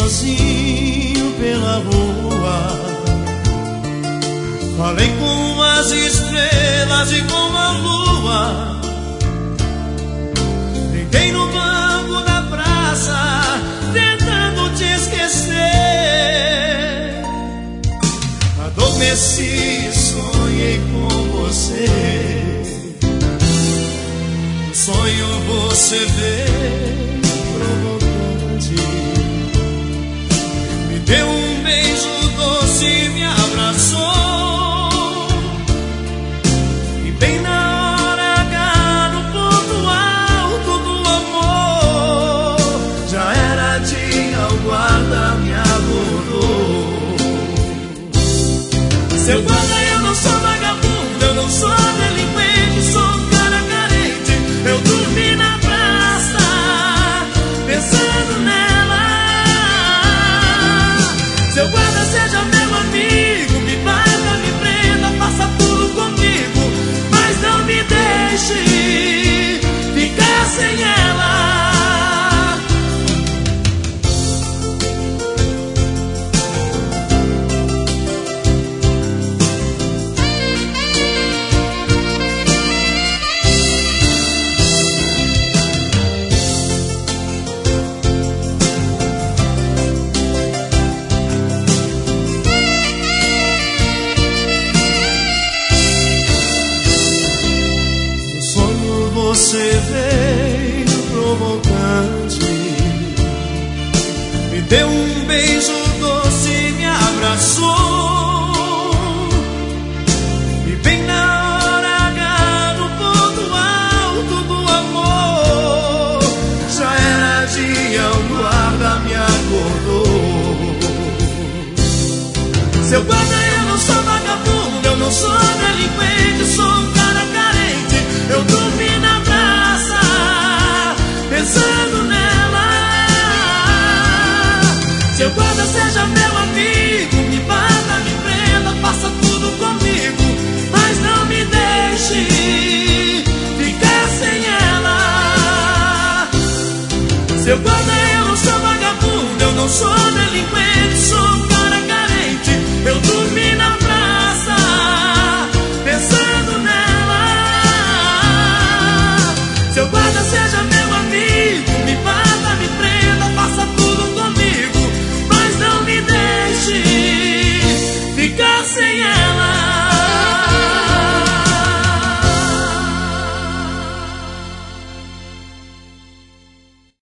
sozinho pela rua, falei com as estrelas e com a lua, deitei no banco da praça tentando te esquecer. Adormeci, sonhei com você, no sonho você veio provocante, me deu um beijo doce e me abraçou, e bem na hora H, no ponto alto do amor, já era dia, o guarda me acordou. Seu guarda, eu não sou vagabundo, eu não sou delinquente, sou um cara carente. Eu dormi na praça, pensando nela. Seu guarda, seja meu amigo, me bata, me prenda, faça tudo comigo, mas não me deixe ficar sem ela. Você veio provocante, me deu um beijo doce e me abraçou, e bem na hora H, no ponto alto do amor, já era dia, o guarda me acordou. Seu guarda, eu não sou vagabundo, eu não sou delinquente, sou um cara carente. Eu dormi na praça, pensando nela. Seu guarda, seja meu amigo, me bata, me prenda, faça tudo comigo, mas não me deixe ficar sem ela. Seu guarda,